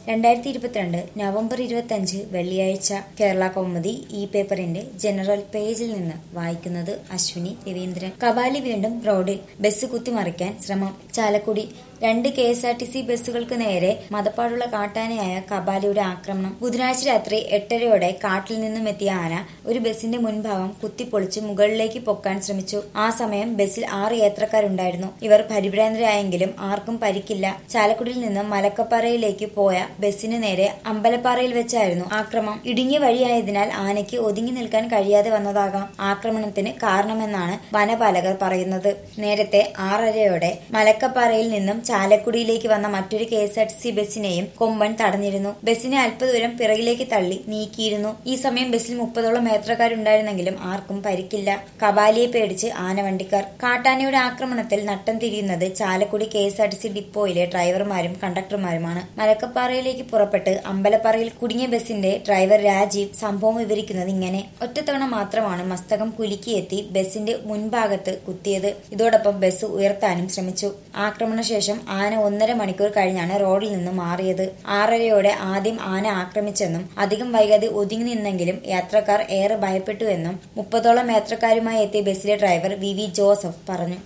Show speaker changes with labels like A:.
A: 2022 November 25 വെള്ളിയാഴ്ച കേരള കൗമുദി ഈ പേപ്പറിന്റെ ജനറൽ പേജിൽ നിന്ന് വായിക്കുന്നത് അശ്വിനി രവീന്ദ്രൻ. കബാലി വീണ്ടും റോഡിൽ, ബസ് കുത്തിമറിക്കാൻ ശ്രമം. ചാലക്കുടി 2 KSRTC ബസ്സുകൾക്ക് നേരെ മദപ്പാടുള്ള കാട്ടാനയായ കബാലിയുടെ ആക്രമണം. ബുധനാഴ്ച രാത്രി 8:30 കാട്ടിൽ നിന്നും എത്തിയ ആന ഒരു ബസിന്റെ മുൻഭാഗം കുത്തിപ്പൊളിച്ച് മുകളിലേക്ക് പൊക്കാൻ ശ്രമിച്ചു. ആ സമയം ബസ്സിൽ 6 യാത്രക്കാരുണ്ടായിരുന്നു. ഇവർ പരിഭ്രാന്തരായെങ്കിലും ആർക്കും പരിക്കില്ല. ചാലക്കുടിയിൽ നിന്ന് മലക്കപ്പാറയിലേക്ക് പോയ ബസിന് നേരെ അമ്പലപ്പാറയിൽ വെച്ചായിരുന്നു ആക്രമണം. ഇടുങ്ങിയ വഴിയായതിനാൽ ആനയ്ക്ക് ഒതുങ്ങി നിൽക്കാൻ കഴിയാതെ വന്നതാകാം ആക്രമണത്തിന് കാരണമെന്നാണ് വനപാലകർ പറയുന്നത്. നേരത്തെ 6:30 മലക്കപ്പാറയിൽ നിന്നും ചാലക്കുടിയിലേക്ക് വന്ന മറ്റൊരു KSRTC ബസിനെയും കൊമ്പൻ തടഞ്ഞിരുന്നു. ബസിനെ അല്പദൂരം പിറകിലേക്ക് തള്ളി നീക്കിയിരുന്നു. ഈ സമയം ബസ്സിൽ 30ഓളം യാത്രക്കാരുണ്ടായിരുന്നെങ്കിലും ആർക്കും പരിക്കില്ല. കബാലിയെ പേടിച്ച് ആനവണ്ടിക്കാർ. കാട്ടാനയുടെ ആക്രമണത്തിൽ നട്ടം തിരിയുന്നത് ചാലക്കുടി KSRTC ഡിപ്പോയിലെ ഡ്രൈവർമാരും കണ്ടക്ടർമാരുമാണ്. മലക്കപ്പാറയിലേക്ക് പുറപ്പെട്ട് അമ്പലപ്പാറയിൽ കുടുങ്ങിയ ബസിന്റെ ഡ്രൈവർ രാജീവ് സംഭവം വിവരിക്കുന്നത് ഇങ്ങനെ: ഒറ്റത്തവണ മാത്രമാണ് മസ്തകം കുലുക്കിയെത്തി ബസിന്റെ മുൻഭാഗത്ത് കുത്തിയത്. ഇതോടൊപ്പം ബസ് ഉയർത്താനും ശ്രമിച്ചു. ആക്രമണശേഷം ആന 1.5 മണിക്കൂർ കഴിഞ്ഞാണ് റോഡിൽ നിന്ന് മാറിയത്. 6:30 ആദ്യം ആന ആക്രമിച്ചെന്നും അധികം വൈകാതെ ഒതുങ്ങി നിന്നെങ്കിലും യാത്രക്കാർ ഏറെ ഭയപ്പെട്ടുവെന്നും 30ഓളം യാത്രക്കാരുമായി എത്തിയ ബസിലെ ഡ്രൈവർ VV ജോസഫ് പറഞ്ഞു.